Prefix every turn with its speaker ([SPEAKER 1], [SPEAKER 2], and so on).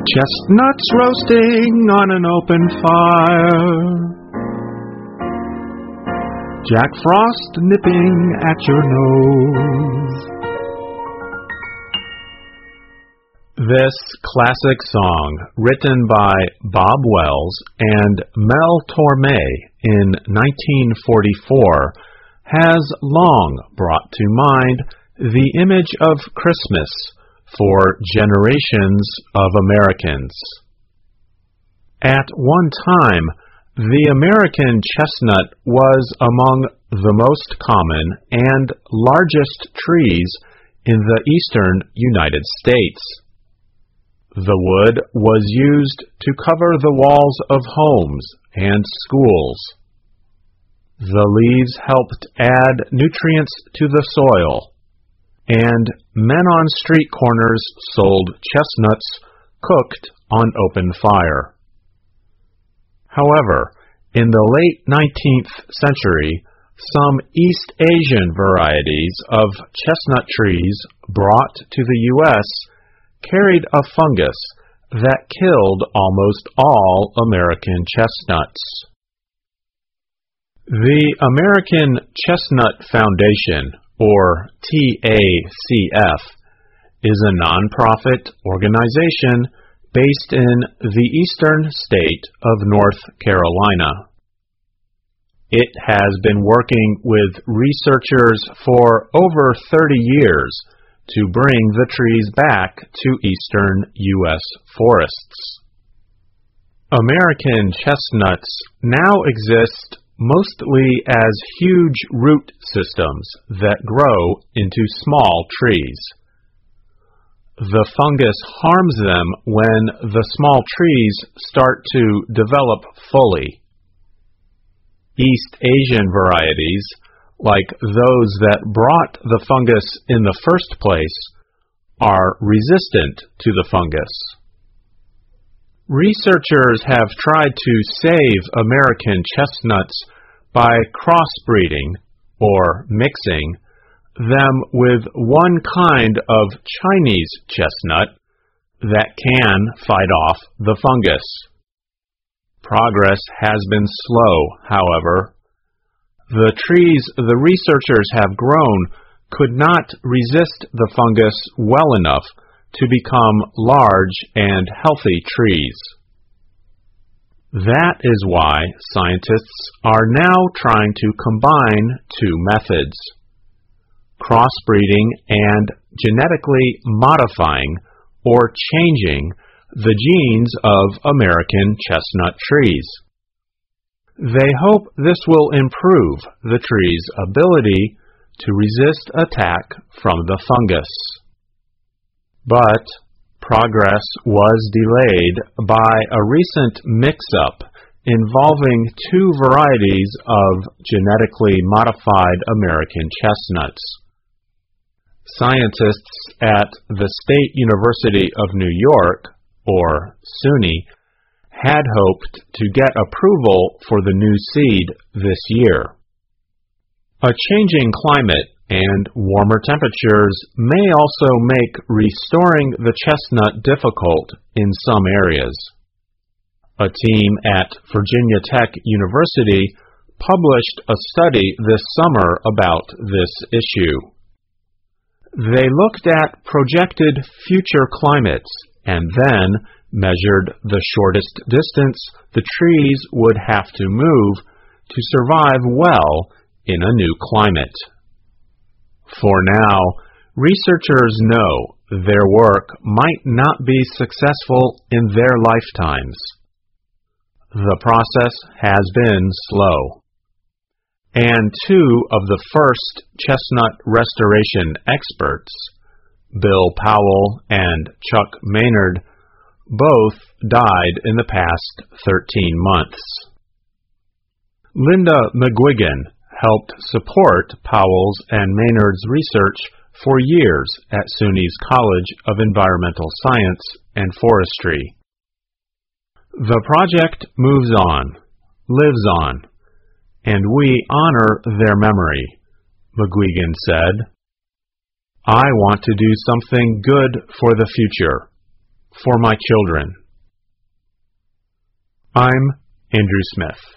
[SPEAKER 1] Chestnuts roasting on an open fire, Jack Frost nipping at your nose. This classic song, written by Bob Wells and Mel Torme in 1944, has long brought to mind the image of Christmas for generations of Americans. At one time, the American chestnut was among the most common and largest trees in the eastern United States. The wood was used to cover the walls of homes and schools. The leaves helped add nutrients to the soil, and men on street corners sold chestnuts cooked on open fire. However, in the late 19th century, some East Asian varieties of chestnut trees brought to the U.S. carried a fungus that killed almost all American chestnuts. The American Chestnut Foundation, or TACF, is a nonprofit organization based in the eastern state of North Carolina. It has been working with researchers for over 30 years to bring the trees back to eastern U.S. forests. American chestnuts now exist mostly as huge root systems that grow into small trees. The fungus harms them when the small trees start to develop fully. East Asian varieties, like those that brought the fungus in the first place, are resistant to the fungus. Researchers have tried to save American chestnuts by crossbreeding, or mixing, them with one kind of Chinese chestnut that can fight off the fungus. Progress has been slow, however. The trees the researchers have grown could not resist the fungus well enough to become large and healthy trees. That is why scientists are now trying to combine two methods: crossbreeding and genetically modifying or changing the genes of American chestnut trees. They hope this will improve the tree's ability to resist attack from the fungus. But progress was delayed by a recent mix-up involving two varieties of genetically modified American chestnuts. Scientists at the State University of New York, or SUNY, had hoped to get approval for the new seed this year. A changing climate and warmer temperatures may also make restoring the chestnut difficult in some areas. A team at Virginia Tech University published a study this summer about this issue. They looked at projected future climates and then measured the shortest distance the trees would have to move to survive well in a new climate. For now, researchers know their work might not be successful in their lifetimes. The process has been slow, and two of the first chestnut restoration experts, Bill Powell and Chuck Maynard, both died in the past 13 months. Linda McGuigan helped support Powell's and Maynard's research for years at SUNY's College of Environmental Science and Forestry. The project moves on, lives on, and we honor their memory, McGuigan said. I want to do something good for the future, for my children. I'm Andrew Smith.